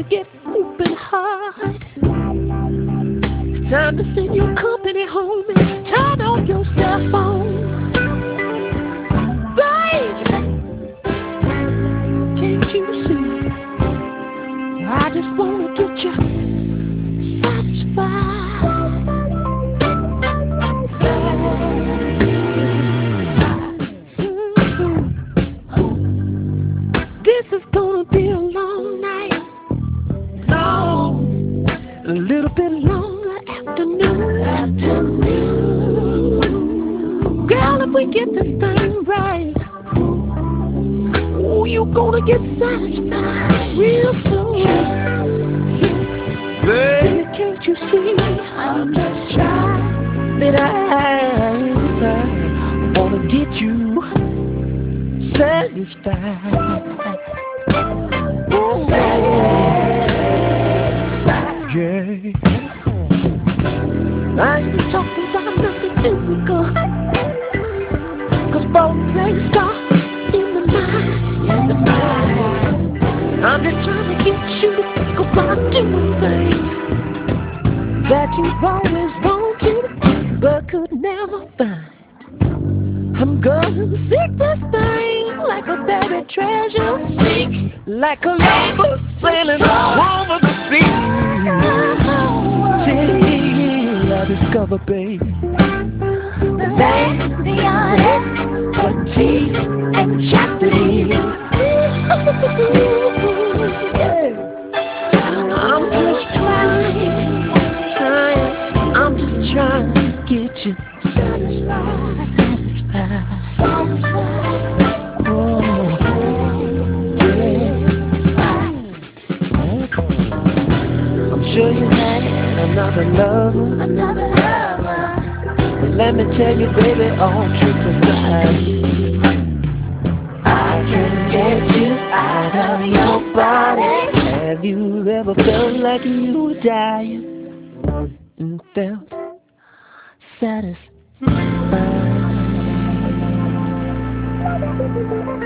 to get open heart. It's time to send your company home and turn off your cell phone. Baby, can't you see? I just wanna get you satisfied. This is gonna be a long night, long, a little bit longer afternoon. Girl, if we get this thing right, oh, you're gonna get satisfied real soon. Baby, can't you see? I'm just trying that I wanna get you satisfied. Oh, yeah. I ain't talking about nothing physical, 'cause both things start in the mind. I'm just trying to get you to think about doing things that you've always wanted but could never find. I'm gonna seek this thing like a buried treasure, seek like a lover sailing over the sea. Till I discover, babe, the land beyond equity and chastity. I'm just I'm just trying to get you satisfied. Oh, yeah. I'm sure you had another lover, but let me tell you, baby, all truth aside, I can get you out of your body. Have you ever felt like you were dying and felt satisfied?